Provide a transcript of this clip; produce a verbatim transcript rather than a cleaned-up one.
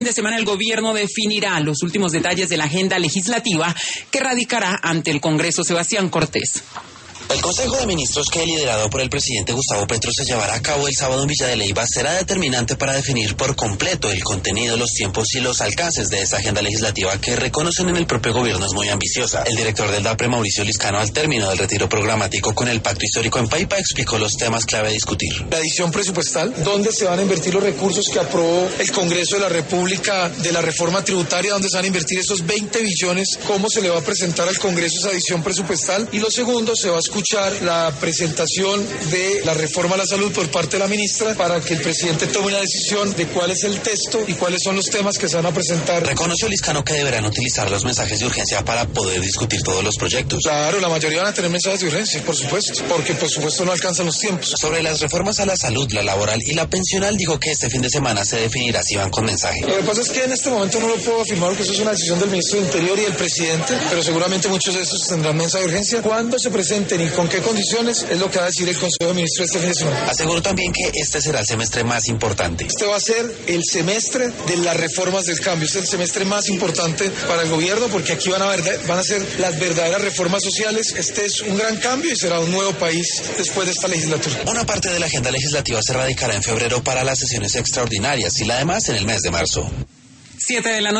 De semana el gobierno definirá los últimos detalles de la agenda legislativa que radicará ante el Congreso. Sebastián Cortés. El Consejo de Ministros, que liderado por el presidente Gustavo Petro se llevará a cabo el sábado en Villa de Leyva, será determinante para definir por completo el contenido, los tiempos y los alcances de esa agenda legislativa que reconocen en el propio gobierno es muy ambiciosa. El director del DAPRE, Mauricio Liscano, al término del retiro programático con el Pacto Histórico en Paipa, explicó los temas clave a discutir. La adición presupuestal, dónde se van a invertir los recursos que aprobó el Congreso de la República de la reforma tributaria, dónde se van a invertir esos veinte billones, cómo se le va a presentar al Congreso esa adición presupuestal. Y lo segundo, se va a escuchar la presentación de la reforma a la salud por parte de la ministra para que el presidente tome una decisión de cuál es el texto y cuáles son los temas que se van a presentar. Reconoció Liscano que deberán utilizar los mensajes de urgencia para poder discutir todos los proyectos. Claro, la mayoría van a tener mensajes de urgencia, por supuesto, porque por supuesto no alcanzan los tiempos. Sobre las reformas a la salud, la laboral y la pensional, dijo que este fin de semana se definirá si van con mensaje. Lo que pasa es que en este momento no lo puedo afirmar porque eso es una decisión del ministro del Interior y del presidente, pero seguramente muchos de estos tendrán mensaje de urgencia. Cuando se presenten y con qué condiciones es lo que va a decir el Consejo de Ministros este fin de semana. Aseguró también que este será el semestre más importante. Este va a ser el semestre de las reformas del cambio. Este es el semestre más importante para el gobierno porque aquí van a, ver, van a ser las verdaderas reformas sociales. Este es un gran cambio y será un nuevo país después de esta legislatura. Una parte de la agenda legislativa se radicará en febrero para las sesiones extraordinarias y la demás en el mes de marzo. Siete de la noche.